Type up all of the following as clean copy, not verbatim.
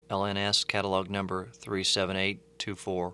LNS catalog number 37824.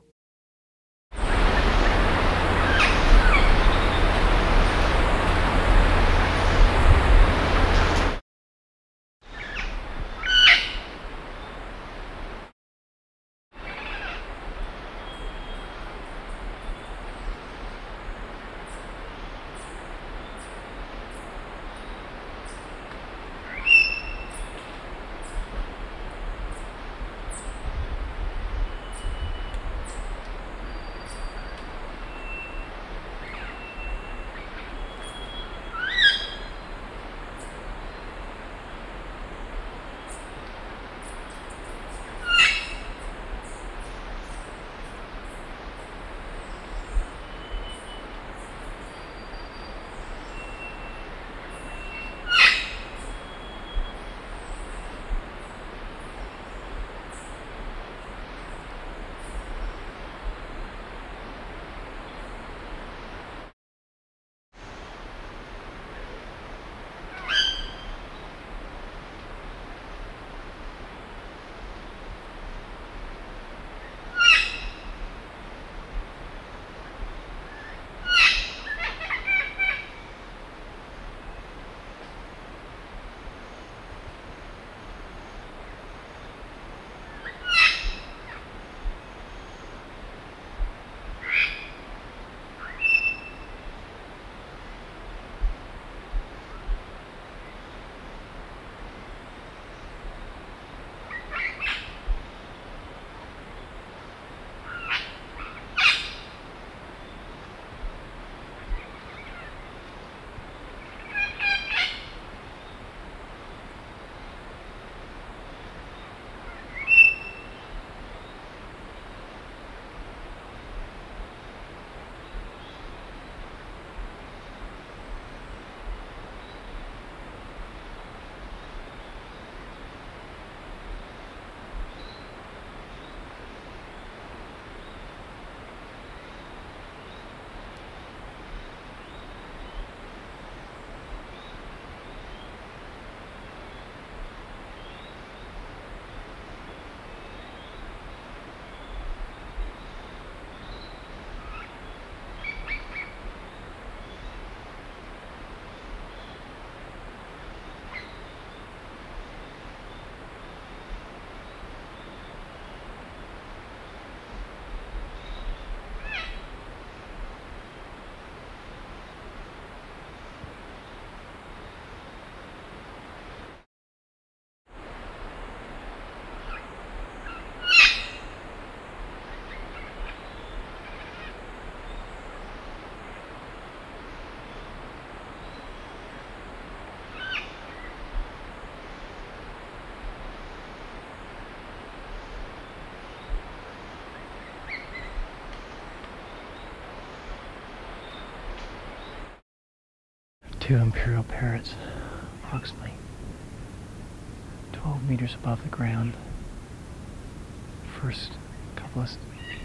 Two imperial parrots, approximately 12 meters above the ground. First couple of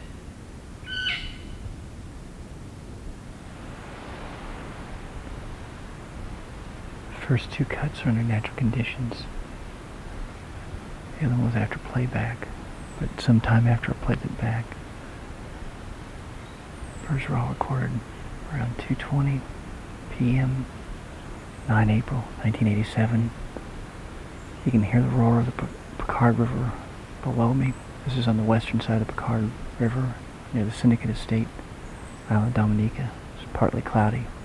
first two cuts are under natural conditions. The other one was after playback, but sometime after I played it back. Birds were all recorded around 2:20 p.m. 9 April 1987. You can hear the roar of the Picard River below me. This is on the western side of the Picard River near the Syndicate Estate, Isla Dominica. It's partly cloudy.